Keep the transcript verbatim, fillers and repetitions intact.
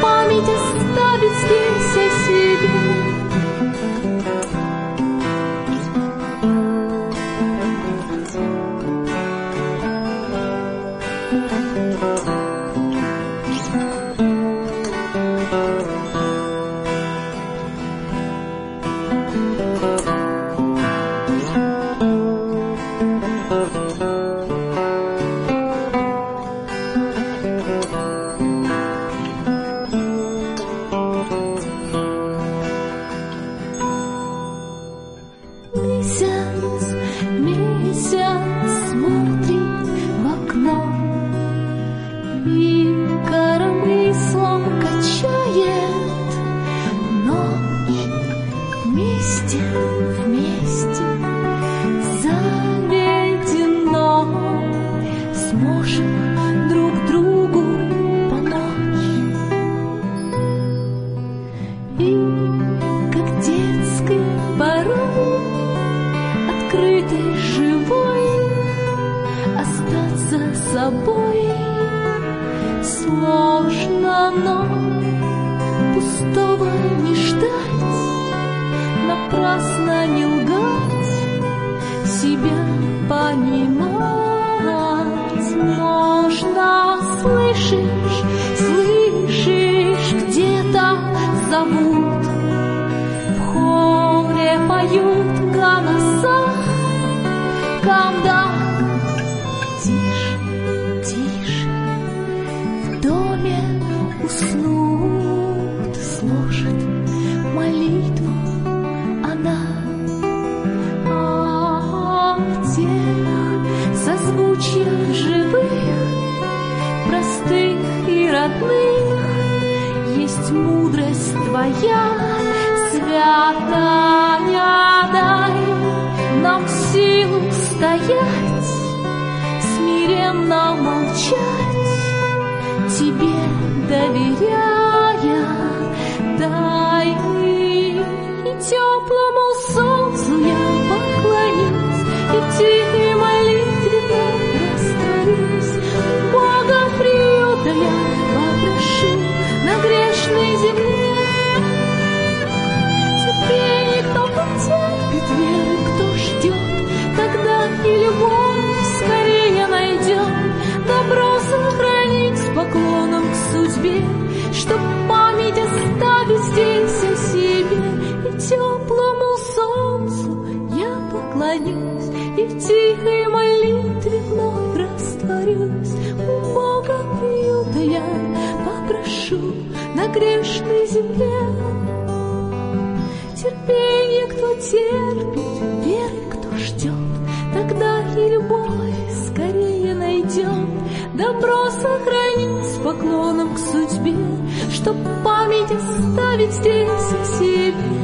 память оставить здесь о себе. Месяц, месяц смотрит в окно и коромыслом качает ночь. Вместе, вместе заведено, сможем друг другу помочь. И как детской порой, открытой, живой, остаться собой сложно, но пустого не ждать, напрасно не лгать, себя понимать можно. Слышишь, слышишь, где-то зовут, в хоре поют голоса. Когда тише, тише в доме уснут, сложит молитву она. А в тех созвучиях живых, простых и родных, есть мудрость твоя святая. Дай нам силу стоять, смиренно молчать, тебе доверяя. Дай и теплому солнцу я поклонюсь, и в тихой молитве растворюсь. Бога приюта я попрошу на грешной земле. Терпение, кто потерпит, веры, кто ждет, тогда и любовь скорее найдет. Добро сохранить с поклоном к судьбе, чтоб память оставить здесь о себе. И теплому солнцу я поклонюсь, и в тихой молитве вновь растворюсь. У Бога приюта я попрошу на грешной земле. Терпение, кто терпит, веры, кто ждет, тогда и любовь скорее найдет. Добро сохранить с поклоном к судьбе, чтоб память оставить здесь о себе.